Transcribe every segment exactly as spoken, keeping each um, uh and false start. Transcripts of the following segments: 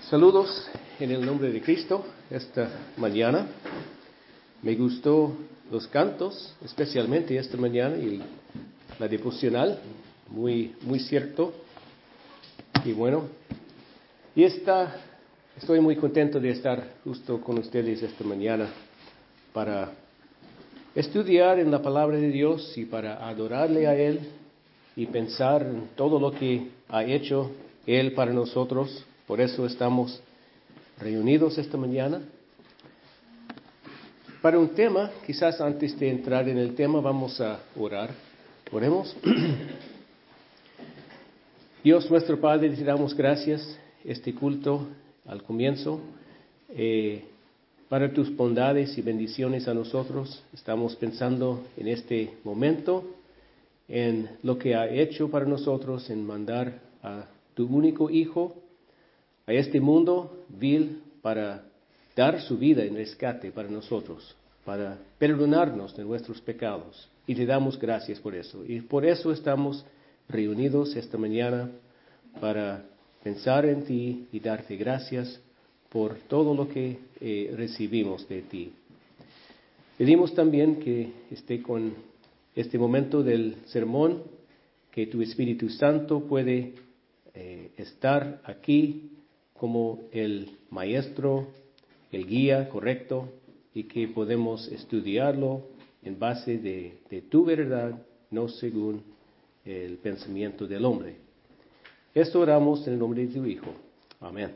Saludos en el nombre de Cristo esta mañana. Me gustó los cantos, especialmente esta mañana, y la devocional, muy, muy cierto. Y bueno, y esta, estoy muy contento de estar justo con ustedes esta mañana para estudiar en la palabra de Dios y para adorarle a Él y pensar en todo lo que ha hecho Él para nosotros. Por eso estamos reunidos esta mañana. Para un tema, quizás antes de entrar en el tema, vamos a orar. Oremos. Dios nuestro Padre, te damos gracias este culto al comienzo eh, para tus bondades y bendiciones a nosotros. Estamos pensando en este momento en lo que ha hecho para nosotros, en mandar a tu único Hijo a este mundo vil para dar su vida en rescate para nosotros, para perdonarnos de nuestros pecados. Y te damos gracias por eso. Y por eso estamos reunidos esta mañana para pensar en ti y darte gracias por todo lo que eh, recibimos de ti. Pedimos también que esté con este momento del sermón, que tu Espíritu Santo puede eh, estar aquí como el maestro, el guía correcto, y que podemos estudiarlo en base de, de tu verdad, no según el pensamiento del hombre. Esto oramos en el nombre de tu Hijo. Amén.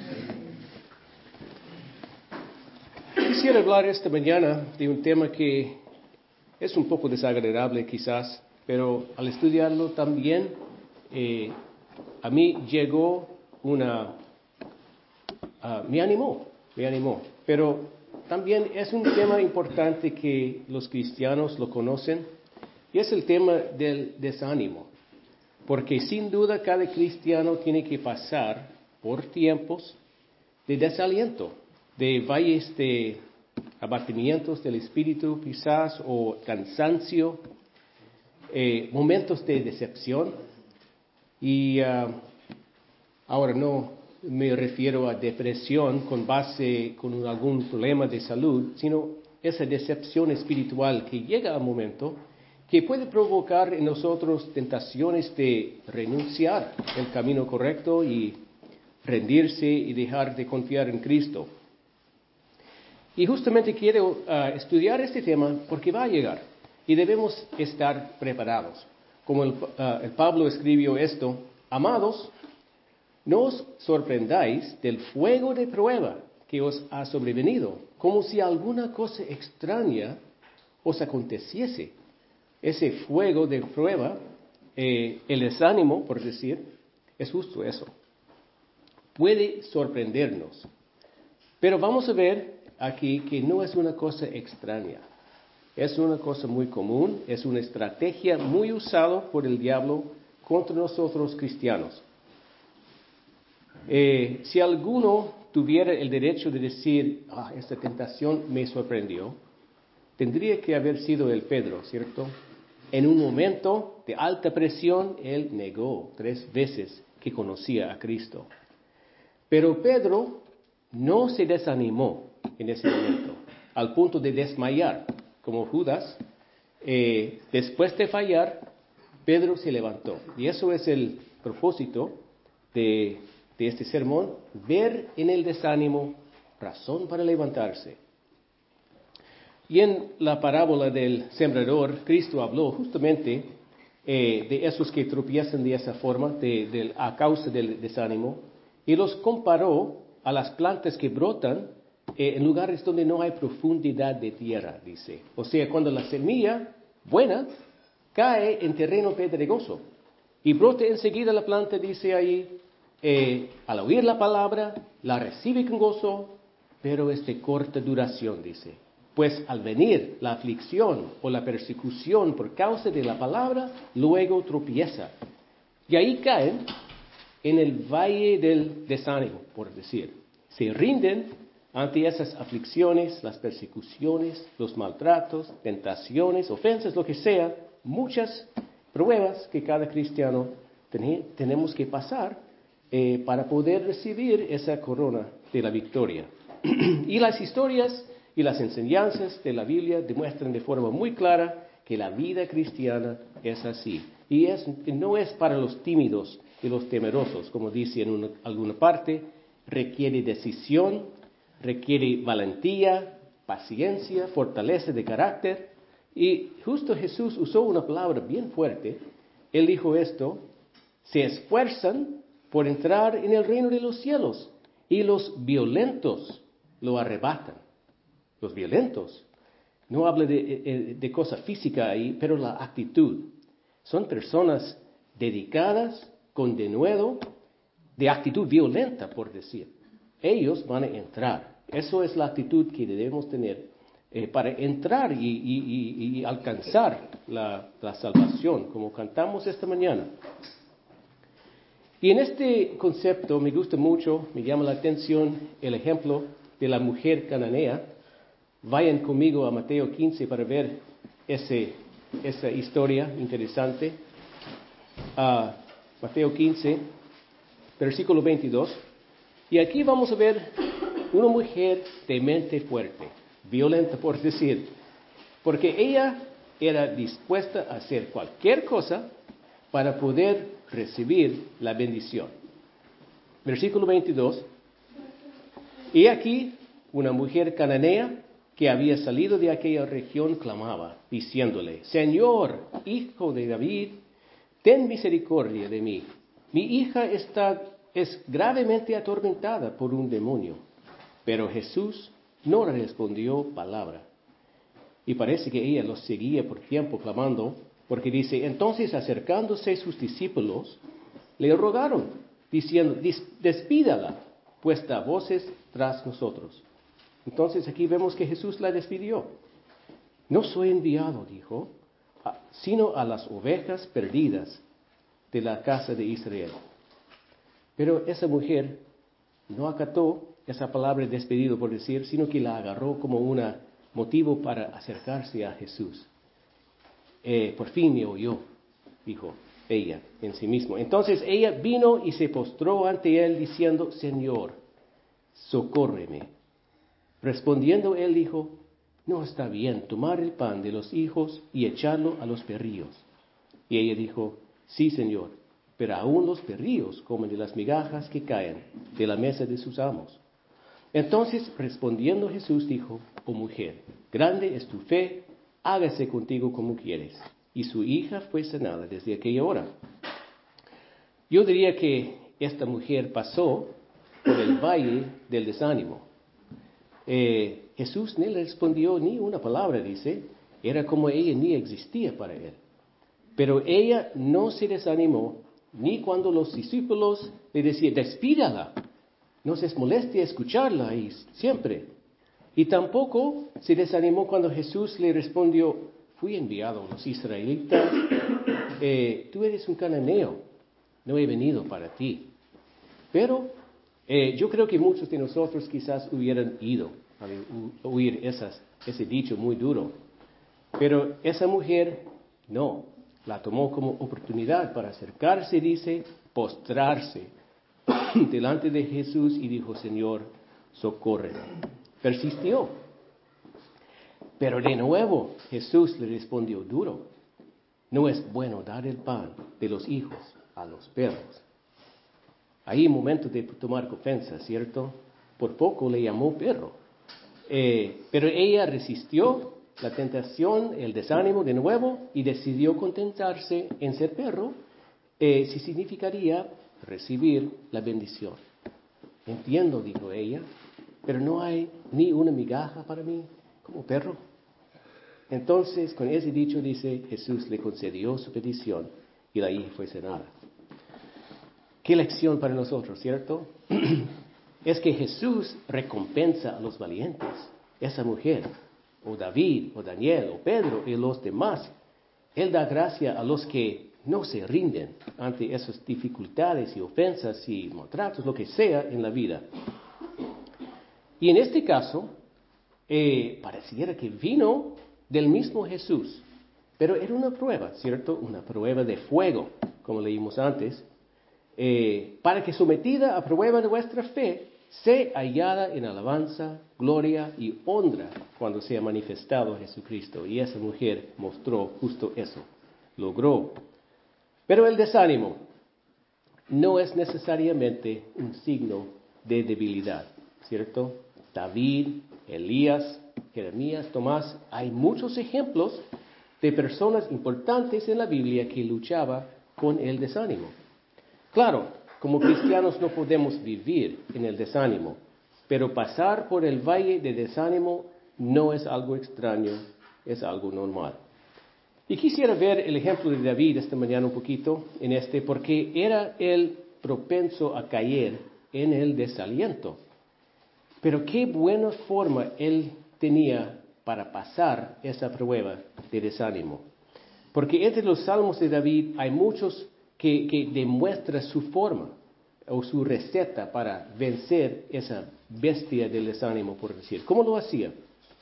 Quisiera hablar esta mañana de un tema que es un poco desagradable quizás, pero al estudiarlo también eh, a mí llegó una... Uh, me animó, me animó, pero también es un tema importante que los cristianos lo conocen, y es el tema del desánimo, porque sin duda cada cristiano tiene que pasar por tiempos de desaliento, de valles de abatimientos del espíritu quizás, o cansancio, eh, momentos de decepción, y uh, ahora no me refiero a depresión con base con algún problema de salud, sino esa decepción espiritual que llega a un momento que puede provocar en nosotros tentaciones de renunciar el camino correcto y rendirse y dejar de confiar en Cristo. Y justamente quiero uh, estudiar este tema porque va a llegar y debemos estar preparados. Como el, uh, el Pablo escribió esto: amados, no os sorprendáis del fuego de prueba que os ha sobrevenido, como si alguna cosa extraña os aconteciese. Ese fuego de prueba, eh, el desánimo, por decir, es justo eso. Puede sorprendernos. Pero vamos a ver aquí que no es una cosa extraña. Es una cosa muy común, es una estrategia muy usada por el diablo contra nosotros cristianos. Eh, si alguno tuviera el derecho de decir, ah, esta tentación me sorprendió, tendría que haber sido el Pedro, ¿cierto? En un momento de alta presión, él negó tres veces que conocía a Cristo. Pero Pedro no se desanimó en ese momento, al punto de desmayar, como Judas. Eh, después de fallar, Pedro se levantó. Y eso es el propósito de de este sermón, ver en el desánimo razón para levantarse. Y en la parábola del sembrador, Cristo habló justamente eh, de esos que tropiezan de esa forma, de, de, a causa del desánimo, y los comparó a las plantas que brotan eh, en lugares donde no hay profundidad de tierra, dice. O sea, cuando la semilla buena cae en terreno pedregoso y brota enseguida la planta, dice ahí, Eh, al oír la palabra, la recibe con gozo, pero es de corta duración, dice. Pues al venir la aflicción o la persecución por causa de la palabra, luego tropieza. Y ahí caen en el valle del desánimo, por decir. Se rinden ante esas aflicciones, las persecuciones, los maltratos, tentaciones, ofensas, lo que sea, muchas pruebas que cada cristiano ten- tenemos que pasar. eh, para poder recibir esa corona de la victoria. Y las historias y las enseñanzas de la Biblia demuestran de forma muy clara que la vida cristiana es así. Y es, no es para los tímidos y los temerosos, como dice en una, alguna parte, requiere decisión, requiere valentía, paciencia, fortaleza de carácter. Y justo Jesús usó una palabra bien fuerte. Él dijo esto: se esfuerzan por entrar en el reino de los cielos y los violentos lo arrebatan. Los violentos. No habla de, de, de cosa física ahí, pero la actitud. Son personas dedicadas, con denuedo, de actitud violenta, por decir. Ellos van a entrar. Eso es la actitud que debemos tener eh, para entrar y, y, y, y alcanzar la, la salvación, como cantamos esta mañana. Y en este concepto me gusta mucho, me llama la atención el ejemplo de la mujer cananea. Vayan conmigo a Mateo quince para ver ese, esa historia interesante. Uh, Mateo quince, versículo veintidós. Y aquí vamos a ver una mujer de mente fuerte, violenta por decir, porque ella era dispuesta a hacer cualquier cosa para poder recibir la bendición. Versículo veintidós. Y aquí una mujer cananea que había salido de aquella región clamaba, diciéndole: Señor, hijo de David, ten misericordia de mí. Mi hija está, es gravemente atormentada por un demonio. Pero Jesús no le respondió palabra. Y parece que ella los seguía por tiempo clamando, porque dice: entonces acercándose sus discípulos, le rogaron, diciendo: despídala, pues da voces tras nosotros. Entonces aquí vemos que Jesús la despidió. No soy enviado, dijo, sino a las ovejas perdidas de la casa de Israel. Pero esa mujer no acató esa palabra despedido, por decir, sino que la agarró como un motivo para acercarse a Jesús. Eh, por fin me oyó, dijo ella en sí misma. Entonces ella vino y se postró ante él diciendo: Señor, socórreme. Respondiendo él dijo: no está bien tomar el pan de los hijos y echarlo a los perrillos. Y ella dijo: sí, Señor, pero aún los perrillos comen de las migajas que caen de la mesa de sus amos. Entonces respondiendo Jesús dijo: oh mujer, grande es tu fe, hágase contigo como quieres. Y su hija fue sanada desde aquella hora. Yo diría que esta mujer pasó por el valle del desánimo. Eh, Jesús ni le respondió ni una palabra, dice. Era como ella ni existía para él. Pero ella no se desanimó, ni cuando los discípulos le decían: despídala, no se moleste escucharla y siempre. Y tampoco se desanimó cuando Jesús le respondió: fui enviado a los israelitas, eh, tú eres un cananeo, no he venido para ti. Pero eh, yo creo que muchos de nosotros quizás hubieran ido a oír esas, ese dicho muy duro. Pero esa mujer no, la tomó como oportunidad para acercarse, dice, postrarse delante de Jesús y dijo: Señor, socórreme. Persistió. Pero de nuevo Jesús le respondió duro: no es bueno dar el pan de los hijos a los perros. Ahí momento de tomar ofensa, ¿cierto? Por poco le llamó perro. Eh, pero ella resistió la tentación, el desánimo de nuevo, y decidió contentarse en ser perro, eh, si significaría recibir la bendición. Entiendo, dijo ella, pero no hay ni una migaja para mí como perro. Entonces, con ese dicho, dice, Jesús le concedió su petición y la hija fue sanada. Qué lección para nosotros, ¿cierto? Es que Jesús recompensa a los valientes. Esa mujer, o David, o Daniel, o Pedro y los demás. Él da gracia a los que no se rinden ante esas dificultades y ofensas y maltratos, lo que sea en la vida. Y en este caso, eh, pareciera que vino del mismo Jesús, pero era una prueba, ¿cierto? Una prueba de fuego, como leímos antes. eh, para que sometida a prueba de vuestra fe, sea hallada en alabanza, gloria y honra cuando sea manifestado Jesucristo. Y esa mujer mostró justo eso, logró. Pero el desánimo no es necesariamente un signo de debilidad, ¿cierto? David, Elías, Jeremías, Tomás, hay muchos ejemplos de personas importantes en la Biblia que luchaban con el desánimo. Claro, como cristianos no podemos vivir en el desánimo, pero pasar por el valle de desánimo no es algo extraño, es algo normal. Y quisiera ver el ejemplo de David esta mañana un poquito en este, porque era él propenso a caer en el desaliento. Pero qué buena forma él tenía para pasar esa prueba de desánimo. Porque entre los salmos de David hay muchos que, que demuestran su forma o su receta para vencer esa bestia del desánimo, por decir. ¿Cómo lo hacía?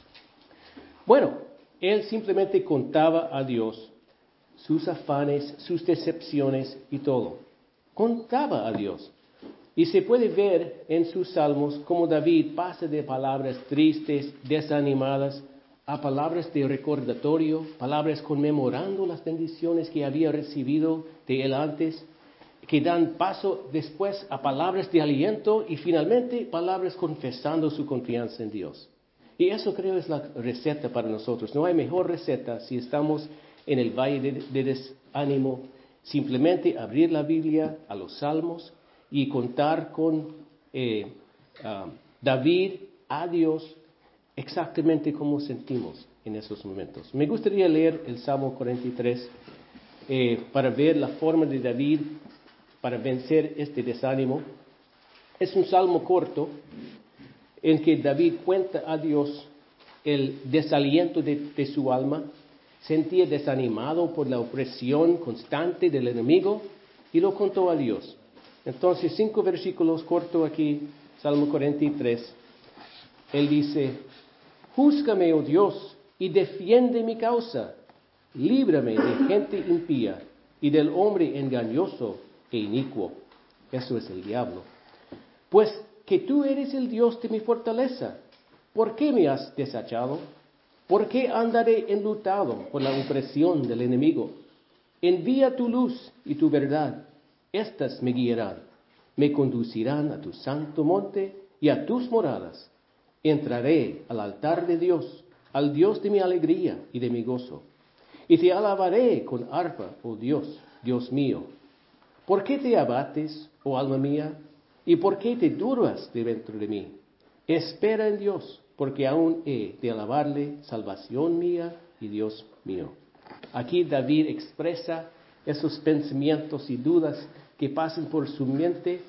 Bueno, él simplemente contaba a Dios sus afanes, sus decepciones y todo. Contaba a Dios. Y se puede ver en sus salmos cómo David pasa de palabras tristes, desanimadas, a palabras de recordatorio, palabras conmemorando las bendiciones que había recibido de él antes, que dan paso después a palabras de aliento y finalmente palabras confesando su confianza en Dios. Y eso creo es la receta para nosotros. No hay mejor receta si estamos en el valle de, de desánimo, simplemente abrir la Biblia a los salmos y contar con eh, uh, David a Dios exactamente como sentimos en esos momentos. Me gustaría leer el Salmo cuarenta y tres eh, para ver la forma de David para vencer este desánimo. Es un salmo corto en que David cuenta a Dios el desaliento de, de su alma, sentía desanimado por la opresión constante del enemigo y lo contó a Dios. Entonces, cinco versículos cortos aquí, Salmo cuarenta y tres. Él dice: Júzgame, oh Dios, y defiende mi causa. Líbrame de gente impía y del hombre engañoso e inicuo. Eso es el diablo. Pues que tú eres el Dios de mi fortaleza. ¿Por qué me has desechado? ¿Por qué andaré enlutado por la opresión del enemigo? Envía tu luz y tu verdad. Estas me guiarán, me conducirán a tu santo monte y a tus moradas. Entraré al altar de Dios, al Dios de mi alegría y de mi gozo. Y te alabaré con arpa, oh Dios, Dios mío. ¿Por qué te abates, oh alma mía? ¿Y por qué te turbas de dentro de mí? Espera en Dios, porque aún he de alabarle, salvación mía y Dios mío. Aquí David expresa esos pensamientos y dudas que pasan por su mente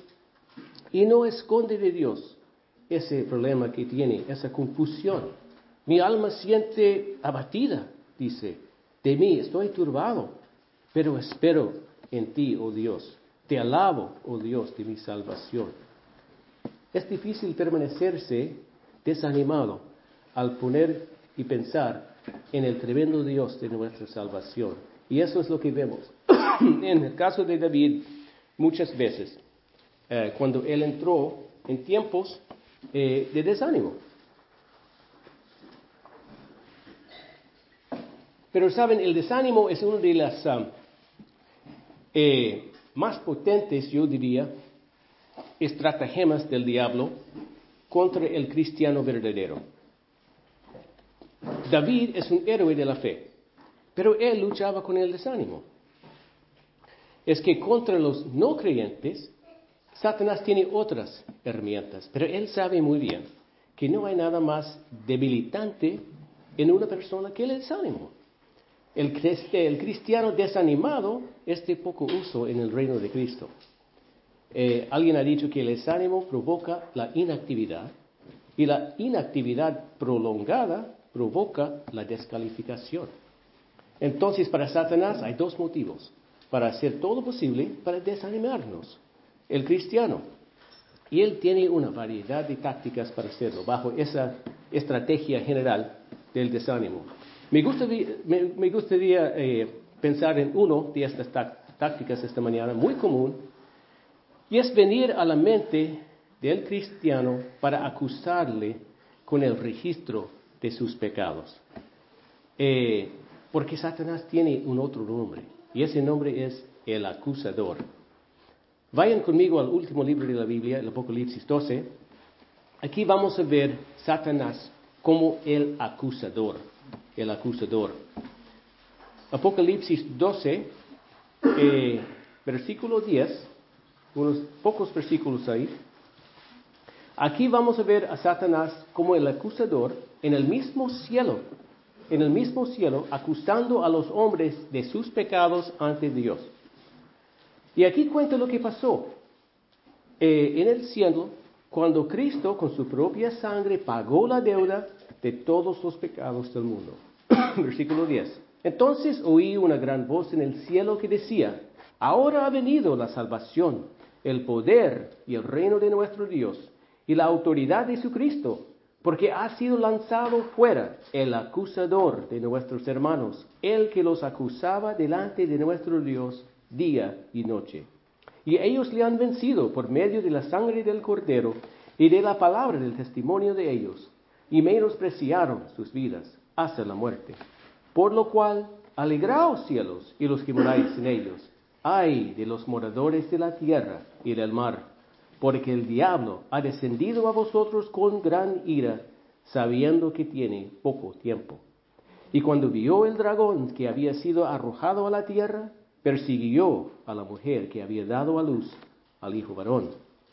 y no esconde de Dios ese problema que tiene, esa confusión. Mi alma siente abatida, dice, de mí estoy turbado, pero espero en ti, oh Dios. Te alabo, oh Dios, de mi salvación. Es difícil permanecerse desanimado al poner y pensar en el tremendo Dios de nuestra salvación. Y eso es lo que vemos. En el caso de David, muchas veces, eh, cuando él entró en tiempos eh, de desánimo. Pero saben, el desánimo es una de las um, eh, más potentes, yo diría, estratagemas del diablo contra el cristiano verdadero. David es un héroe de la fe, pero él luchaba con el desánimo. Es que contra los no creyentes, Satanás tiene otras herramientas, pero él sabe muy bien que no hay nada más debilitante en una persona que el desánimo. El, el cristiano desanimado es de poco uso en el reino de Cristo. Eh, alguien ha dicho que el desánimo provoca la inactividad y la inactividad prolongada provoca la descalificación. Entonces, para Satanás hay dos motivos para hacer todo posible para desanimarnos. El cristiano, y él tiene una variedad de tácticas para hacerlo bajo esa estrategia general del desánimo. Me gustaría, me, me gustaría eh, pensar en uno de estas tácticas esta mañana, muy común, Y es venir a la mente del cristiano para acusarle con el registro de sus pecados. Eh, porque Satanás tiene un otro nombre, y ese nombre es el acusador. Vayan conmigo al último libro de la Biblia, el Apocalipsis doce. Aquí vamos a ver Satanás como el acusador, el acusador. Apocalipsis doce, eh, versículo diez, unos pocos versículos ahí. Aquí vamos a ver a Satanás como el acusador en el mismo cielo, en el mismo cielo, acusando a los hombres de sus pecados ante Dios. Y aquí cuenta lo que pasó eh, en el cielo, cuando Cristo con su propia sangre pagó la deuda de todos los pecados del mundo. Versículo diez. Entonces oí una gran voz en el cielo que decía: ahora ha venido la salvación, el poder y el reino de nuestro Dios y la autoridad de su Cristo, porque ha sido lanzado fuera el acusador de nuestros hermanos, el que los acusaba delante de nuestro Dios día y noche. Y ellos le han vencido por medio de la sangre del Cordero y de la palabra del testimonio de ellos, y menospreciaron sus vidas hasta la muerte. Por lo cual, alegraos cielos y los que moráis en ellos, ay de los moradores de la tierra y del mar, porque el diablo ha descendido a vosotros con gran ira, sabiendo que tiene poco tiempo. Y cuando vio el dragón que había sido arrojado a la tierra, persiguió a la mujer que había dado a luz al hijo varón.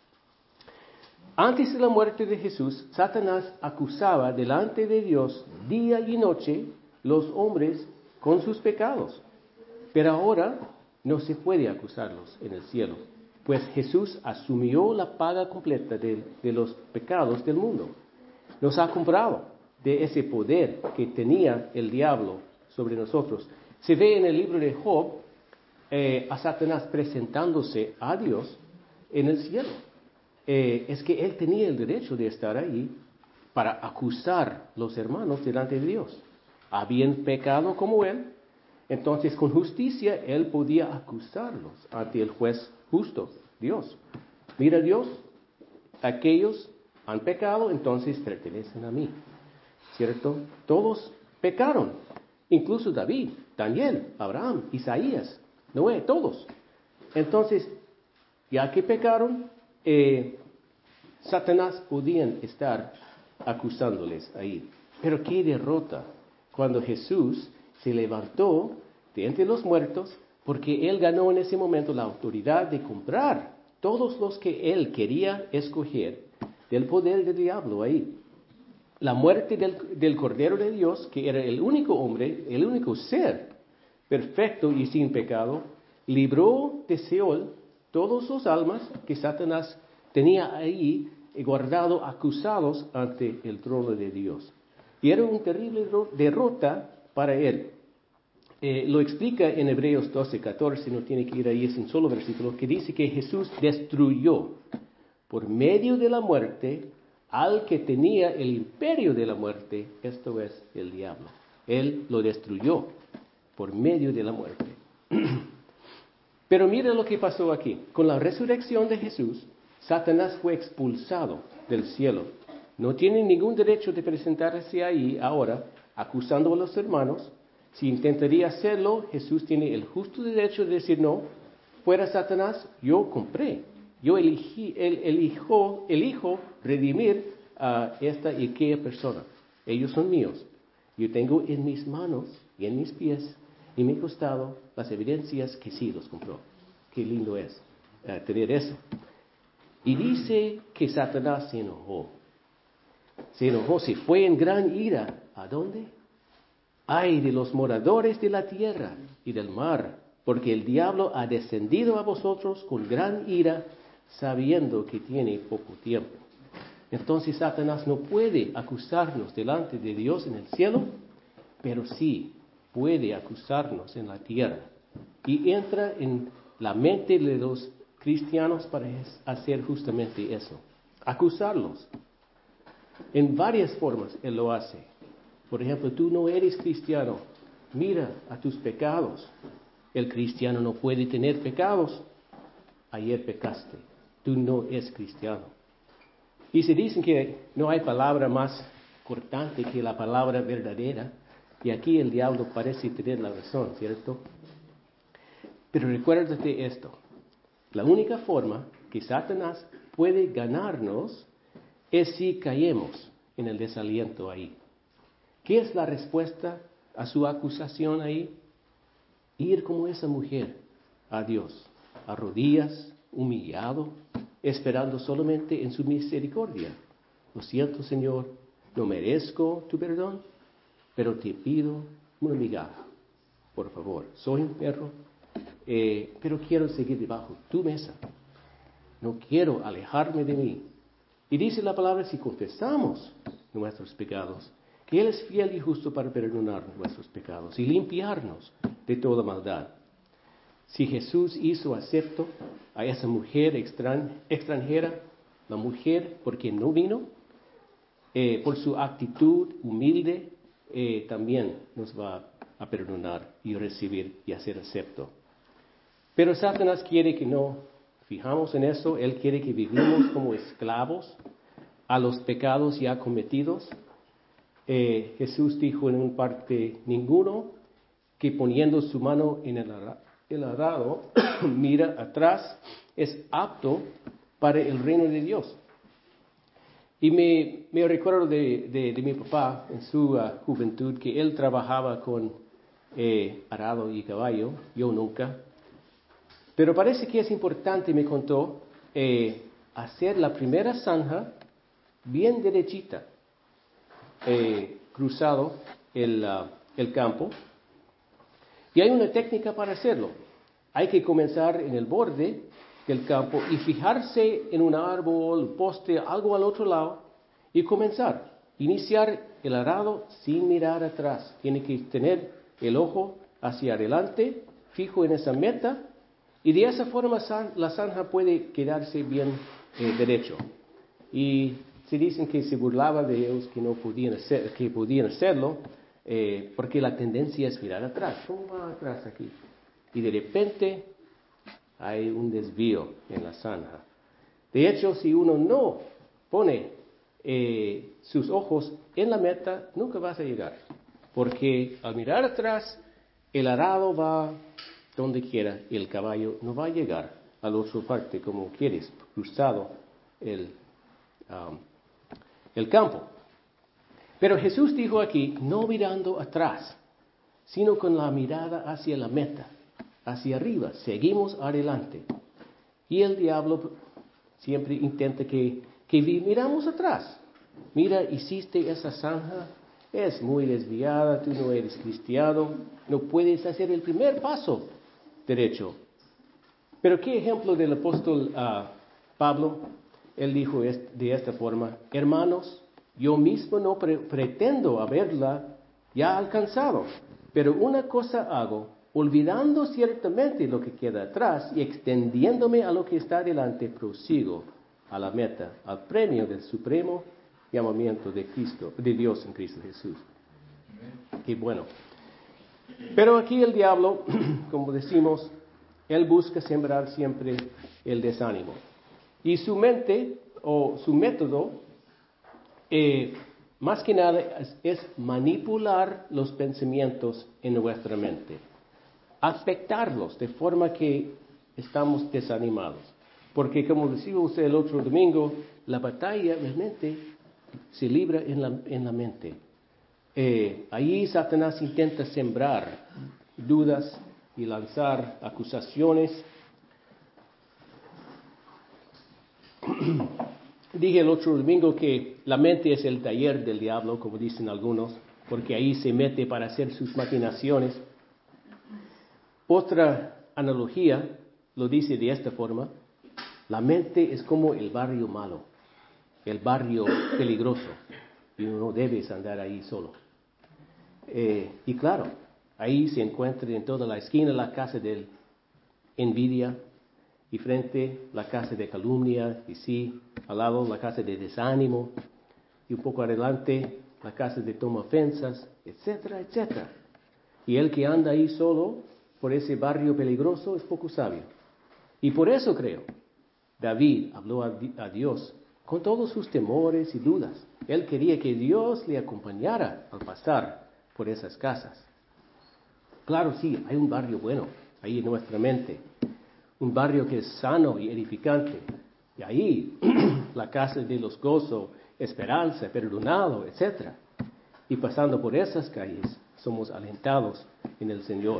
Antes de la muerte de Jesús, Satanás acusaba delante de Dios día y noche los hombres con sus pecados. Pero ahora no se puede acusarlos en el cielo, pues Jesús asumió la paga completa de, de los pecados del mundo. Nos ha comprado de ese poder que tenía el diablo sobre nosotros. Se ve en el libro de Job eh, a Satanás presentándose a Dios en el cielo. Eh, es que él tenía el derecho de estar ahí para acusar a los hermanos delante de Dios. Habían pecado como él, entonces con justicia él podía acusarlos ante el juez justo, Dios. Mira, Dios, aquellos han pecado, entonces pertenecen a mí, ¿cierto? Todos pecaron, incluso David, Daniel, Abraham, Isaías, Noé, todos. Entonces, ya que pecaron, eh, Satanás podían estar acusándoles ahí. Pero qué derrota cuando Jesús se levantó de entre los muertos, porque él ganó en ese momento la autoridad de comprar todos los que él quería escoger del poder del diablo ahí. La muerte del, del Cordero de Dios, que era el único hombre, el único ser perfecto y sin pecado, libró de Seol todos los almas que Satanás tenía ahí guardado, acusados ante el trono de Dios. Y era una terrible derrota para él. Eh, lo explica en Hebreos doce, catorce, no tiene que ir ahí, es un solo versículo, que dice que Jesús destruyó por medio de la muerte al que tenía el imperio de la muerte, esto es el diablo. Él lo destruyó por medio de la muerte. Pero mira lo que pasó aquí. Con la resurrección de Jesús, Satanás fue expulsado del cielo. No tiene ningún derecho de presentarse ahí ahora acusando a los hermanos. Si intentaría hacerlo, Jesús tiene el justo derecho de decir: no, fuera Satanás, yo compré, yo elegí, el, elijo, elijo redimir a esta y aquella persona. Ellos son míos. Yo tengo en mis manos y en mis pies y en mi costado las evidencias que sí los compró. Qué lindo es uh, tener eso. Y dice que Satanás se enojó. Se enojó, se fue en gran ira. ¿A dónde? Ay de los moradores de la tierra y del mar, porque el diablo ha descendido a vosotros con gran ira, sabiendo que tiene poco tiempo. Entonces Satanás no puede acusarnos delante de Dios en el cielo, pero sí puede acusarnos en la tierra. Y entra en la mente de los cristianos para hacer justamente eso, acusarlos. En varias formas Él lo hace. Por ejemplo, tú no eres cristiano, mira a tus pecados. El cristiano no puede tener pecados. Ayer pecaste, tú no eres cristiano. Y se dicen que no hay palabra más cortante que la palabra verdadera, y aquí el diablo parece tener la razón, ¿cierto? Pero recuérdate esto, la única forma que Satanás puede ganarnos es si caemos en el desaliento ahí. ¿Qué es la respuesta a su acusación ahí? Ir como esa mujer a Dios, a rodillas, humillado, esperando solamente en su misericordia. Lo siento, Señor, no merezco tu perdón, pero te pido una migaja, por favor. Soy un perro, eh, pero quiero seguir debajo tu mesa. No quiero alejarme de mí. Y dice la palabra, si confesamos nuestros pecados, que Él es fiel y justo para perdonar nuestros pecados y limpiarnos de toda maldad. Si Jesús hizo acepto a esa mujer extran, extranjera, la mujer porque no vino, eh, por su actitud humilde, eh, también nos va a perdonar y recibir y hacer acepto. Pero Satanás quiere que no fijamos en eso. Él quiere que vivamos como esclavos a los pecados ya cometidos. Eh, Jesús dijo en un parte, ninguno que poniendo su mano en el, ara, el arado mira atrás es apto para el reino de Dios. Y me, me recuerdo de, de, de mi papá en su uh, juventud, que él trabajaba con eh, arado y caballo, yo nunca. Pero parece que es importante, me contó, eh, hacer la primera zanja bien derechita, eh, cruzado el, uh, el campo. Y hay una técnica para hacerlo. Hay que comenzar en el borde del campo y fijarse en un árbol, poste, algo al otro lado y comenzar. Iniciar el arado sin mirar atrás. Tiene que tener el ojo hacia adelante, fijo en esa meta, y de esa forma la zanja puede quedarse bien eh, derecho. Y se dicen que se burlaba de ellos que no podían, hacer, que podían hacerlo, eh, porque la tendencia es mirar atrás. ¿Cómo va atrás aquí? Y de repente hay un desvío en la zanja. De hecho, si uno no pone eh, sus ojos en la meta, nunca vas a llegar. Porque al mirar atrás, el arado va donde quiera y el caballo no va a llegar a la otra parte como quieres, cruzado el, um, el campo. Pero Jesús dijo aquí, no mirando atrás, sino con la mirada hacia la meta, hacia arriba, seguimos adelante. Y el diablo siempre intenta que, que miramos atrás. Mira, hiciste esa zanja, es muy desviada, tú no eres cristiano, no puedes hacer el primer paso derecho. Pero qué ejemplo del apóstol uh, Pablo, él dijo de esta forma, hermanos, yo mismo no pre- pretendo haberla ya alcanzado, pero una cosa hago, olvidando ciertamente lo que queda atrás y extendiéndome a lo que está delante, prosigo a la meta, al premio del supremo llamamiento de Cristo, de Dios en Cristo Jesús. Qué bueno. Pero aquí el diablo, como decimos, él busca sembrar siempre el desánimo. Y su mente o su método, eh, más que nada, es, es manipular los pensamientos en nuestra mente. Afectarlos de forma que estamos desanimados. Porque como decía usted el otro domingo, la batalla realmente se libra en la, en la mente. Eh, allí Satanás intenta sembrar dudas y lanzar acusaciones. Dije el otro domingo que la mente es el taller del diablo, como dicen algunos, porque ahí se mete para hacer sus maquinaciones. Otra analogía lo dice de esta forma: la mente es como el barrio malo, el barrio peligroso, y uno no debe andar ahí solo. Eh, y claro, ahí se encuentra en toda la esquina la casa de envidia, y frente la casa de calumnia, y sí, al lado la casa de desánimo, y un poco adelante la casa de toma ofensas, etcétera, etcétera. Y el que anda ahí solo por ese barrio peligroso es poco sabio. Y por eso creo David habló a, a Dios con todos sus temores y dudas. Él quería que Dios le acompañara al pasar por esas casas. Claro, sí, hay un barrio bueno ahí en nuestra mente. Un barrio que es sano y edificante. Y ahí, la casa de los gozos, esperanza, perdonado, etcétera. Y pasando por esas calles, somos alentados en el Señor.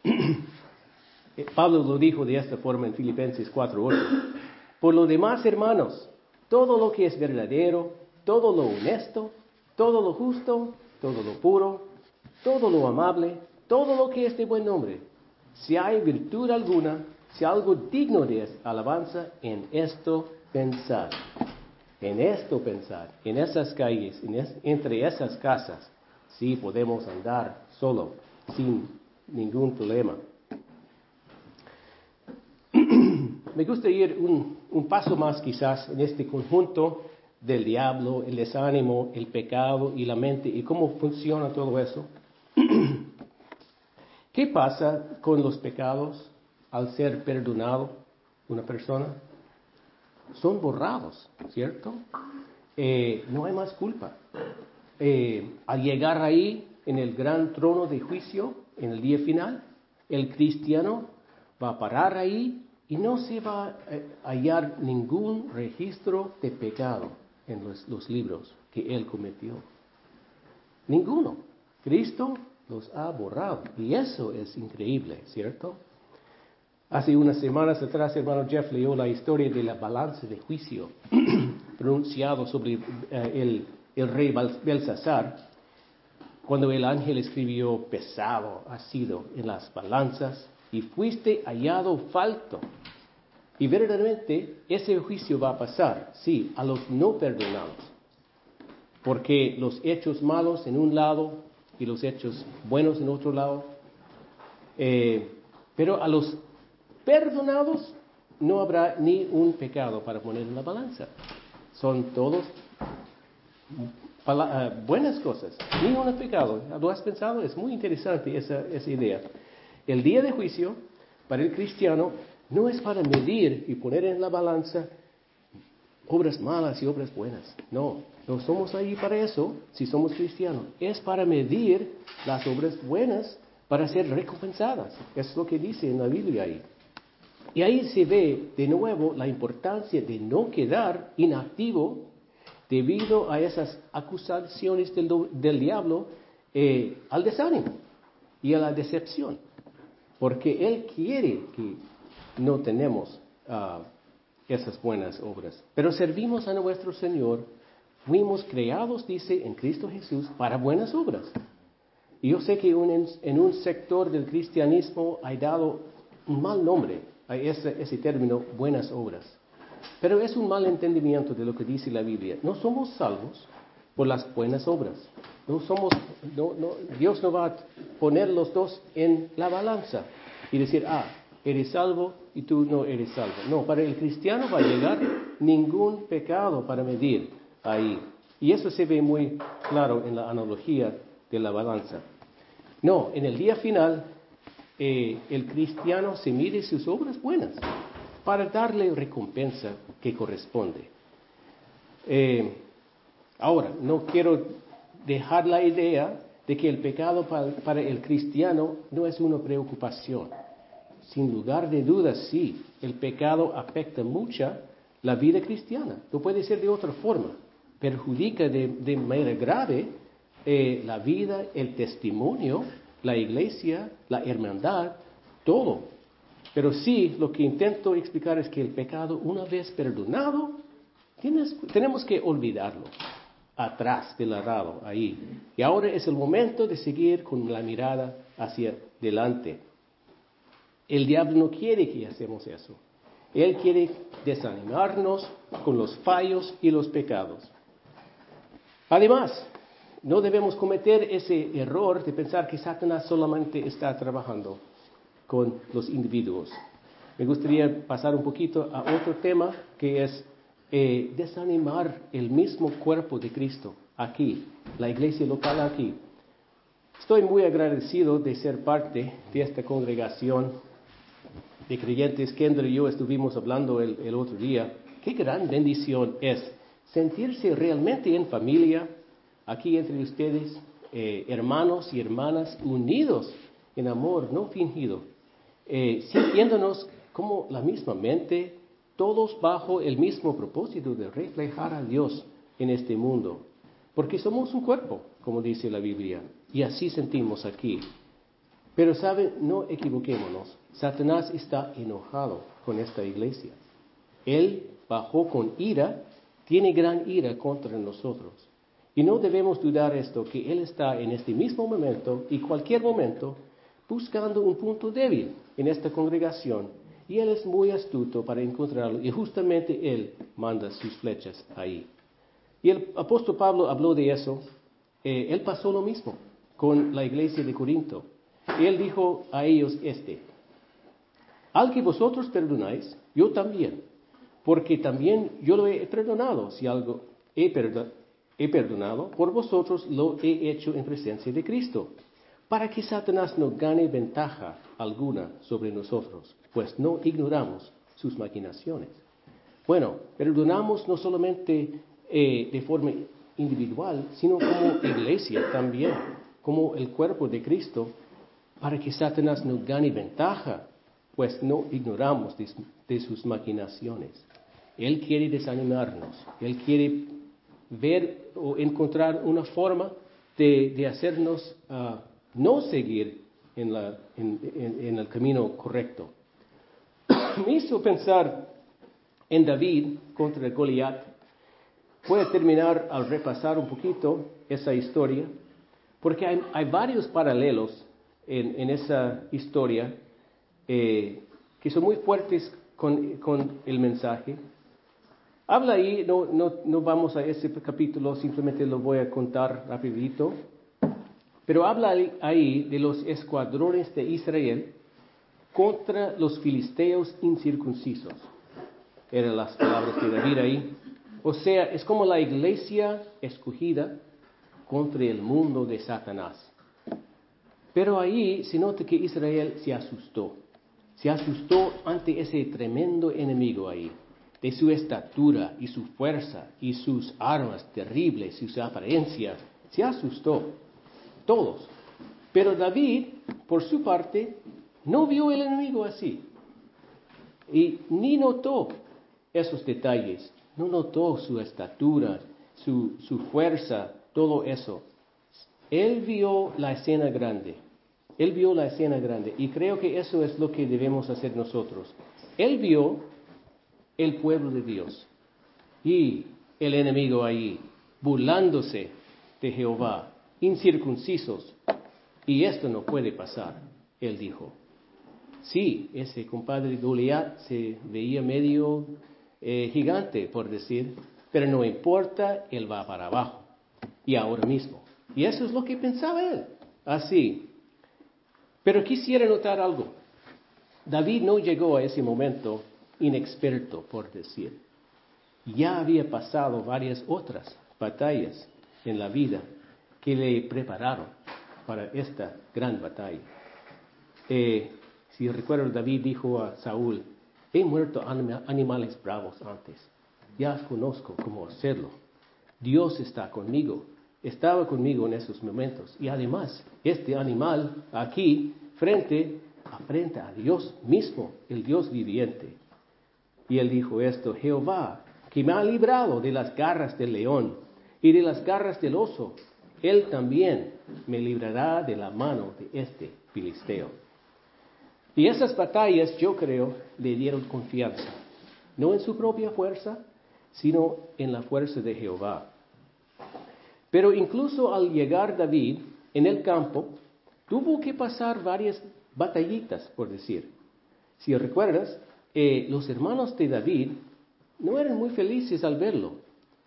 Pablo lo dijo de esta forma en Filipenses cuatro ocho. Por lo demás, hermanos, todo lo que es verdadero, todo lo honesto, todo lo justo, todo lo puro, todo lo amable, todo lo que es de buen nombre, si hay virtud alguna, si algo digno de alabanza, en esto pensar. En esto pensar, en esas calles, en es, entre esas casas, sí podemos andar solo, sin ningún problema. Me gusta ir un, un paso más quizás en este conjunto del diablo, el desánimo, el pecado y la mente y cómo funciona todo eso. ¿Qué pasa con los pecados al ser perdonado una persona? Son borrados, ¿cierto? Eh, no hay más culpa. Eh, al llegar ahí, en el gran trono de juicio, en el día final, el cristiano va a parar ahí y no se va a hallar ningún registro de pecado en los, los libros que él cometió. Ninguno. Cristo los ha borrado. Y eso es increíble, ¿cierto? Hace unas semanas atrás, hermano Jeff leyó la historia de la balanza de juicio pronunciado sobre eh, el, el rey Belsasar, cuando el ángel escribió pesado ha sido en las balanzas y fuiste hallado falto. Y verdaderamente ese juicio va a pasar, sí, a los no perdonados, porque los hechos malos en un lado y los hechos buenos en otro lado, eh, pero a los perdonados no habrá ni un pecado para poner en la balanza. Son todos uh, buenas cosas, ni un pecado. ¿Lo has pensado? Es muy interesante esa, esa idea. El día de juicio, para el cristiano, no es para medir y poner en la balanza obras malas y obras buenas. No, no somos ahí para eso si somos cristianos. Es para medir las obras buenas para ser recompensadas. Es lo que dice en la Biblia ahí. Y ahí se ve de nuevo la importancia de no quedar inactivo debido a esas acusaciones del, del diablo, eh, al desánimo y a la decepción. Porque él quiere que no tenemos uh, esas buenas obras. Pero servimos a nuestro Señor, fuimos creados, dice, en Cristo Jesús para buenas obras. Y yo sé que un, en un sector del cristianismo hay dado un mal nombre a ese, ese término, buenas obras. Pero es un mal entendimiento de lo que dice la Biblia. No somos salvos por las buenas obras. No somos, no, no, Dios no va a poner los dos en la balanza y decir, ah, eres salvo y tú no eres salvo. No, para el cristiano va a llegar ningún pecado para medir ahí. Y eso se ve muy claro en la analogía de la balanza. No, en el día final, eh, el cristiano se mide sus obras buenas para darle recompensa que corresponde. Eh, ahora, no quiero dejar la idea de que el pecado para, para el cristiano no es una preocupación. Sin lugar de dudas, sí, el pecado afecta mucho la vida cristiana. No puede ser de otra forma. Perjudica de, de manera grave eh, la vida, el testimonio, la iglesia, la hermandad, todo. Pero sí, lo que intento explicar es que el pecado, una vez perdonado, tienes, tenemos que olvidarlo atrás del arado, ahí. Y ahora es el momento de seguir con la mirada hacia adelante. El diablo no quiere que hacemos eso. Él quiere desanimarnos con los fallos y los pecados. Además, no debemos cometer ese error de pensar que Satanás solamente está trabajando con los individuos. Me gustaría pasar un poquito a otro tema que es eh, desanimar el mismo cuerpo de Cristo aquí, la iglesia local aquí. Estoy muy agradecido de ser parte de esta congregación de creyentes, Kendra y yo estuvimos hablando el, el otro día, qué gran bendición es sentirse realmente en familia, aquí entre ustedes, eh, hermanos y hermanas unidos en amor no fingido, eh, sintiéndonos como la misma mente, todos bajo el mismo propósito de reflejar a Dios en este mundo. Porque somos un cuerpo, como dice la Biblia, y así sentimos aquí. Pero saben, no equivoquémonos, Satanás está enojado con esta iglesia. Él bajó con ira, tiene gran ira contra nosotros. Y no debemos dudar esto, que Él está en este mismo momento y cualquier momento buscando un punto débil en esta congregación. Y Él es muy astuto para encontrarlo y justamente Él manda sus flechas ahí. Y el apóstol Pablo habló de eso. Eh, él pasó lo mismo con la iglesia de Corinto. Él dijo a ellos este: al que vosotros perdonáis, yo también, porque también yo lo he perdonado. Si algo he, perdo- he perdonado, por vosotros lo he hecho en presencia de Cristo, para que Satanás no gane ventaja alguna sobre nosotros, pues no ignoramos sus maquinaciones. Bueno, perdonamos no solamente eh, de forma individual, sino como iglesia también, como el cuerpo de Cristo, para que Satanás no gane ventaja, pues no ignoramos de, de sus maquinaciones. Él quiere desanimarnos, Él quiere ver o encontrar una forma de, de hacernos uh, no seguir en, la, en, en, en el camino correcto. Me hizo pensar en David contra Goliat. Voy a terminar al repasar un poquito esa historia, porque hay, hay varios paralelos en, en esa historia eh, que son muy fuertes con, con el mensaje. Habla ahí, no, no, no vamos a ese capítulo, simplemente lo voy a contar rapidito, pero habla ahí de los escuadrones de Israel contra los filisteos incircuncisos. Eran las palabras de David ahí. O sea, es como la iglesia escogida contra el mundo de Satanás. Pero ahí se nota que Israel se asustó. Se asustó ante ese tremendo enemigo ahí, de su estatura y su fuerza y sus armas terribles, sus apariencias. Se asustó, todos. Pero David, por su parte, no vio el enemigo así. Y ni notó esos detalles. No notó su estatura, su, su fuerza, todo eso. Él vio la escena grande. Él vio la escena grande. Y creo que eso es lo que debemos hacer nosotros. Él vio el pueblo de Dios y el enemigo ahí, burlándose de Jehová, incircuncisos. Y esto no puede pasar, él dijo. Sí, ese compadre Goliat se veía medio eh, gigante, por decir, pero no importa, él va para abajo. Y ahora mismo. Y eso es lo que pensaba él. Así. Pero quisiera notar algo. David no llegó a ese momento inexperto, por decir. Ya había pasado varias otras batallas en la vida que le prepararon para esta gran batalla. Eh, si recuerdo, David dijo a Saúl: he muerto anima, animales bravos antes, ya conozco cómo hacerlo. Dios está conmigo, estaba conmigo en esos momentos. Y además, este animal aquí, frente a frente a Dios mismo, el Dios viviente. Y él dijo esto: Jehová, que me ha librado de las garras del león y de las garras del oso, Él también me librará de la mano de este filisteo. Y esas batallas, yo creo, le dieron confianza, no en su propia fuerza, sino en la fuerza de Jehová. Pero incluso al llegar David en el campo, tuvo que pasar varias batallitas, por decir. Si recuerdas, eh, los hermanos de David no eran muy felices al verlo.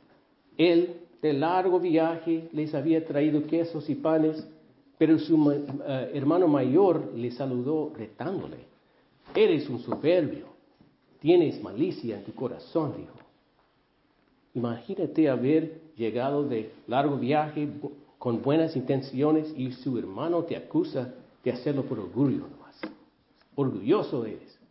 Él, de largo viaje, les había traído quesos y panes, pero su uh, hermano mayor le saludó retándole. Eres un soberbio, tienes malicia en tu corazón, dijo. Imagínate haber llegado de largo viaje con buenas intenciones y su hermano te acusa de hacerlo por orgullo nomás. Orgulloso eres.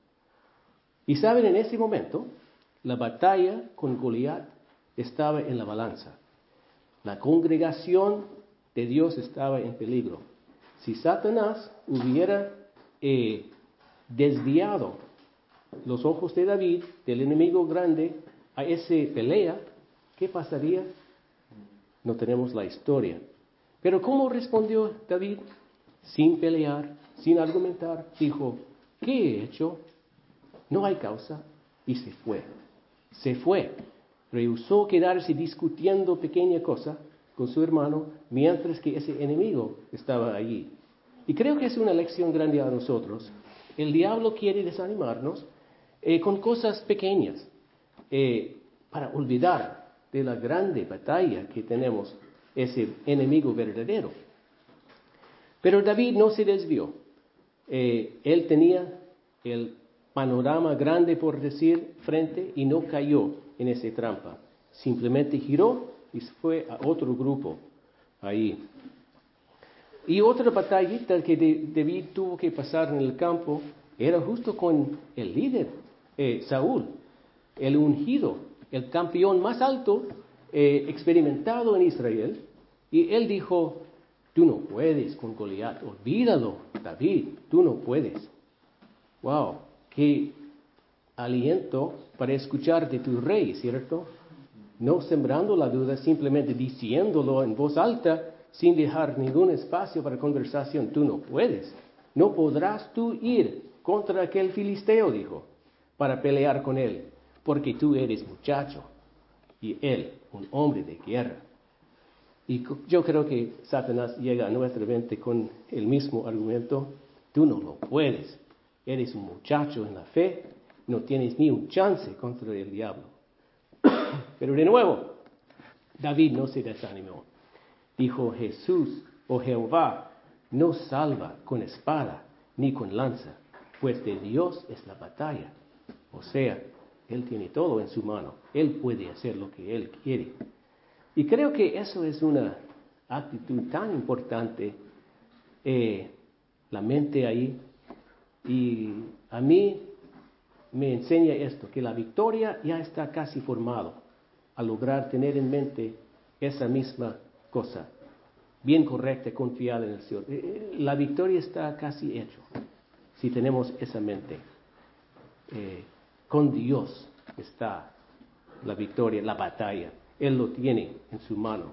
Y saben, en ese momento, la batalla con Goliat estaba en la balanza. La congregación de Dios estaba en peligro. Si Satanás hubiera eh, desviado los ojos de David, del enemigo grande, a esa pelea, ¿qué pasaría? No tenemos la historia. Pero ¿cómo respondió David? Sin pelear, sin argumentar, dijo, ¿qué he hecho? No hay causa. Y se fue. Se fue. Rehusó quedarse discutiendo pequeña cosa con su hermano, mientras que ese enemigo estaba allí. Y creo que es una lección grande a nosotros. El diablo quiere desanimarnos eh, con cosas pequeñas, eh, para olvidar de la grande batalla que tenemos, ese enemigo verdadero. Pero David no se desvió. Eh, él tenía el panorama grande, por decir, frente, y no cayó en esa trampa. Simplemente giró y fue a otro grupo ahí. Y otra batallita que de, David tuvo que pasar en el campo era justo con el líder, eh, Saúl, el ungido, el campeón más alto, eh, experimentado en Israel. Y él dijo, tú no puedes con Goliat, olvídalo, David, tú no puedes. Wow, qué aliento para escuchar de tu rey, ¿cierto? No sembrando la duda, simplemente diciéndolo en voz alta, sin dejar ningún espacio para conversación. Tú no puedes. No podrás tú ir contra aquel filisteo, dijo, para pelear con él, porque tú eres muchacho y él un hombre de guerra. Y yo creo que Satanás llega a nuestra mente con el mismo argumento. Tú no lo puedes. Eres un muchacho en la fe. No tienes ni un chance contra el diablo. Pero de nuevo, David no se desanimó. Dijo, Jesús o Jehová no salva con espada ni con lanza, pues de Dios es la batalla. O sea, Él tiene todo en su mano. Él puede hacer lo que Él quiere. Y creo que eso es una actitud tan importante, eh, la mente ahí. Y a mí me enseña esto, que la victoria ya está casi formada, al lograr tener en mente esa misma cosa, bien correcta, confiada en el Señor. La victoria está casi hecha, si tenemos esa mente. Eh, con Dios está la victoria, la batalla. Él lo tiene en su mano.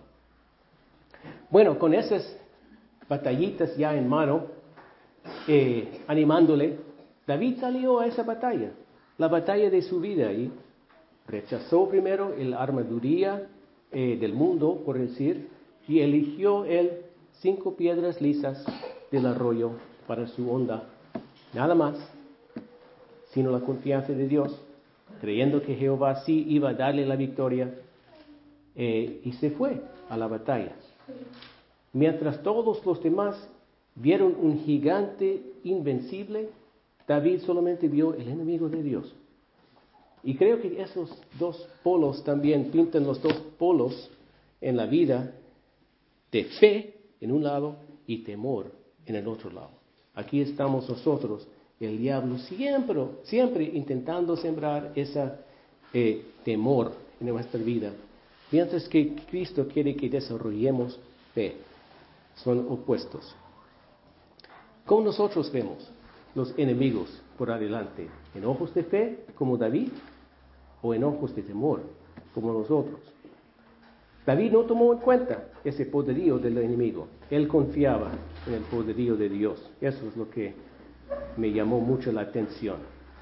Bueno, con esas batallitas ya en mano, eh, animándole, David salió a esa batalla, la batalla de su vida ahí. Rechazó primero la armadura eh, del mundo, por decir, y eligió él cinco piedras lisas del arroyo para su onda. Nada más, sino la confianza de Dios, creyendo que Jehová sí iba a darle la victoria, eh, y se fue a la batalla. Mientras todos los demás vieron un gigante invencible, David solamente vio el enemigo de Dios. Y creo que esos dos polos también pintan los dos polos en la vida, de fe en un lado y temor en el otro lado. Aquí estamos nosotros, el diablo siempre, siempre intentando sembrar ese eh, temor en nuestra vida, mientras que Cristo quiere que desarrollemos fe. Son opuestos. ¿Cómo nosotros vemos los enemigos por adelante? ¿En ojos de fe, como David? ¿O en ojos de temor, como nosotros? David no tomó en cuenta ese poderío del enemigo. Él confiaba en el poderío de Dios. Eso es lo que me llamó mucho la atención.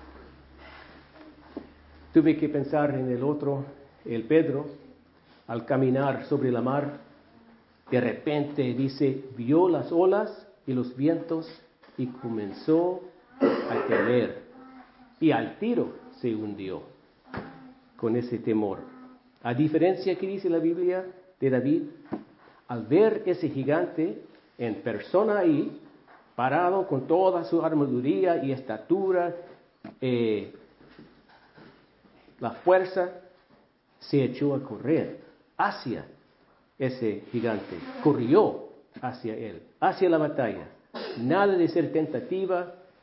Tuve que pensar en el otro, el Pedro, al caminar sobre la mar. De repente dice, vio las olas y los vientos y comenzó a temer. Y al tiro se hundió con ese temor. A diferencia que dice la Biblia de David, al ver ese gigante en persona ahí, parado con toda su armadura y estatura, eh, la fuerza, se echó a correr hacia ese gigante. Corrió hacia él, hacia la batalla. Nada de ser tentativa,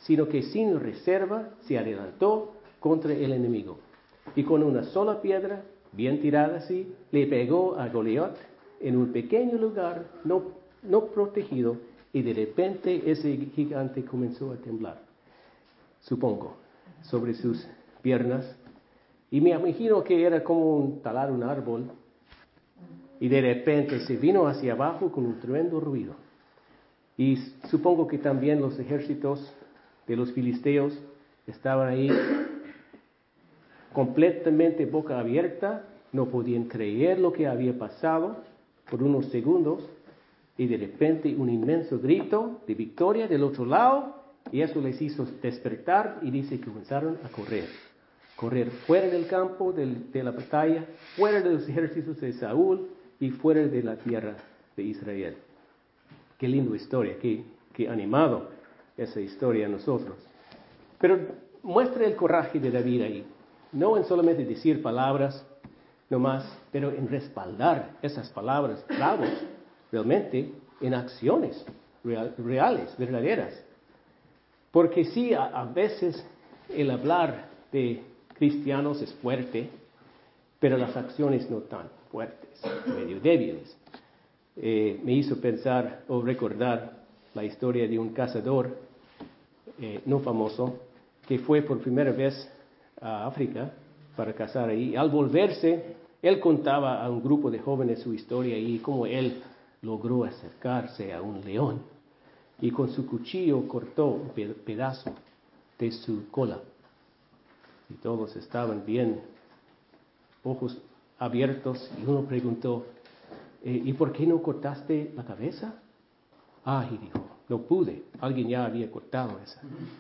sino que sin reserva se adelantó contra el enemigo. Y con una sola piedra, bien tirada así, le pegó a Goliat en un pequeño lugar no, no protegido, y de repente ese gigante comenzó a temblar, supongo, sobre sus piernas. Y me imagino que era como un, talar un árbol, y de repente se vino hacia abajo con un tremendo ruido. Y supongo que también los ejércitos de los filisteos estaban ahí completamente boca abierta, no podían creer lo que había pasado por unos segundos, y de repente un inmenso grito de victoria del otro lado, y eso les hizo despertar, y dice que comenzaron a correr. Correr fuera del campo del, de la batalla, fuera de los ejércitos de Saúl y fuera de la tierra de Israel. Qué linda historia, qué, qué animado esa historia a nosotros. Pero muestra el coraje de David ahí, no en solamente decir palabras nomás, pero en respaldar esas palabras bravos realmente en acciones real, reales, verdaderas. Porque sí, a, a veces el hablar de cristianos es fuerte, pero las acciones no tan fuertes, medio débiles. Eh, me hizo pensar o recordar la historia de un cazador eh, no famoso que fue por primera vez a África para cazar ahí. Al volverse, él contaba a un grupo de jóvenes su historia y cómo él logró acercarse a un león y con su cuchillo cortó un pedazo de su cola. Y todos estaban bien, ojos abiertos, y uno preguntó, eh, ¿y por qué no cortaste la cabeza? Ah, y dijo, no pude, alguien ya había cortado esa.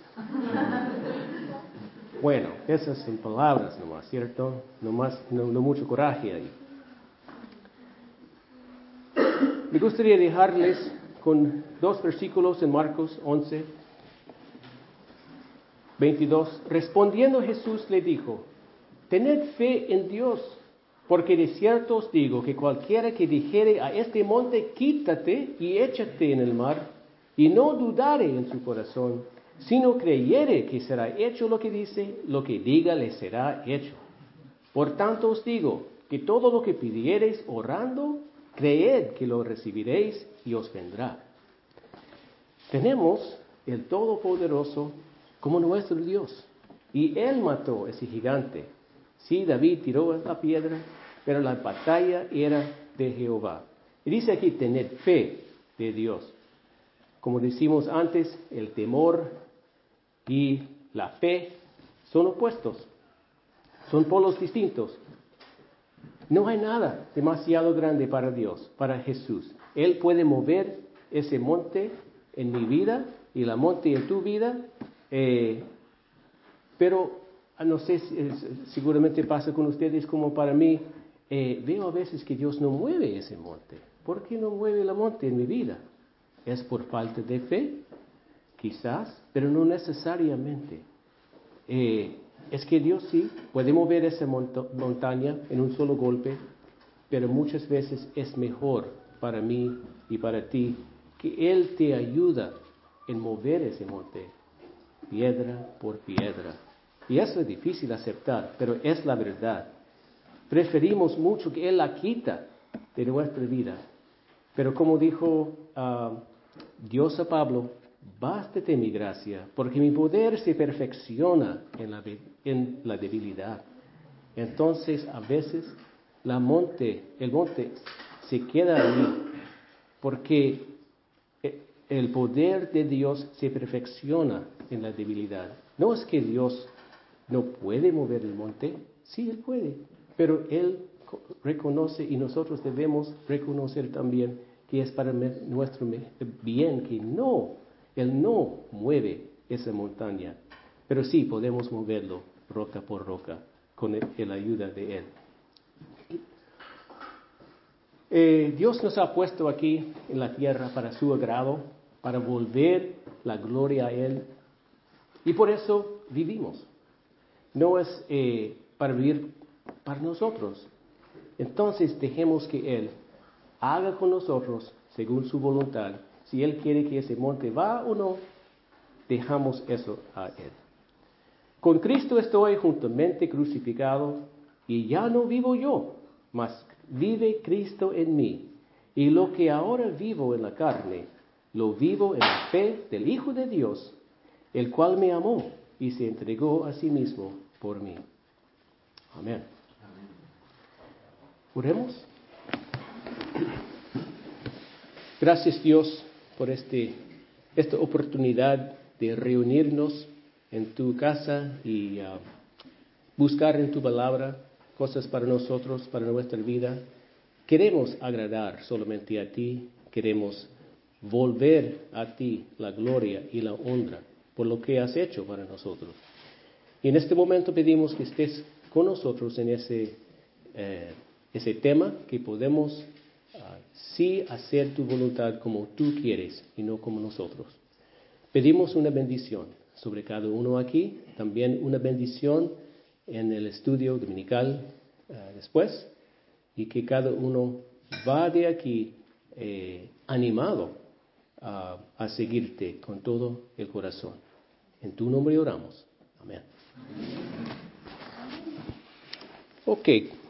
Bueno, esas son palabras nomás, ¿cierto? No, más, no, no mucho coraje ahí. Me gustaría dejarles con dos versículos en Marcos once, veintidós. Respondiendo Jesús le dijo, tened fe en Dios, porque de cierto os digo que cualquiera que dijere a este monte, quítate y échate en el mar, y no dudare en su corazón, sino creyere que será hecho lo que dice, lo que diga le será hecho. Por tanto os digo, que todo lo que pidiereis orando, creed que lo recibiréis y os vendrá. Tenemos el Todopoderoso como nuestro Dios, y Él mató a ese gigante. Sí, David tiró la piedra, pero la batalla era de Jehová. Y dice aquí, tened fe de Dios. Como decimos antes, el temor y la fe son opuestos, son polos distintos. No hay nada demasiado grande para Dios, para Jesús. Él puede mover ese monte en mi vida y la monte en tu vida, eh, pero no sé, seguramente pasa con ustedes como para mí, eh, veo a veces que Dios no mueve ese monte. ¿Por qué no mueve la monte en mi vida? ¿Es por falta de fe? Quizás, pero no necesariamente. Eh, es que Dios sí puede mover esa monta- montaña en un solo golpe, pero muchas veces es mejor para mí y para ti que Él te ayuda en mover ese monte, piedra por piedra. Y eso es difícil aceptar, pero es la verdad. Preferimos mucho que Él la quita de nuestra vida. Pero como dijo uh, Dios a Pablo, bástate mi gracia, porque mi poder se perfecciona en la, en la debilidad. Entonces, a veces, la monte, el monte se queda ahí, porque el poder de Dios se perfecciona en la debilidad. No es que Dios no puede mover el monte, sí, Él puede, pero Él reconoce y nosotros debemos reconocer también que es para nuestro bien que no, Él no mueve esa montaña, pero sí podemos moverlo roca por roca con la ayuda de Él. Eh, Dios nos ha puesto aquí en la tierra para su agrado, para volver la gloria a Él, y por eso vivimos. No es eh, para vivir para nosotros. Entonces dejemos que Él haga con nosotros según su voluntad. Si Él quiere que ese monte va o no, dejamos eso a Él. Con Cristo estoy juntamente crucificado, y ya no vivo yo, mas vive Cristo en mí. Y lo que ahora vivo en la carne, lo vivo en la fe del Hijo de Dios, el cual me amó y se entregó a sí mismo por mí. Amén. Oremos. Gracias, Dios, por este, esta oportunidad de reunirnos en tu casa y uh, buscar en tu palabra cosas para nosotros, para nuestra vida. Queremos agradar solamente a ti, queremos volver a ti la gloria y la honra por lo que has hecho para nosotros. Y en este momento pedimos que estés con nosotros en ese, eh, ese tema, que podemos uh, sí hacer tu voluntad como tú quieres y no como nosotros. Pedimos una bendición sobre cada uno aquí, también una bendición en el estudio dominical uh, después, y que cada uno va de aquí eh, animado uh, a seguirte con todo el corazón. En tu nombre oramos. Amén. Ok.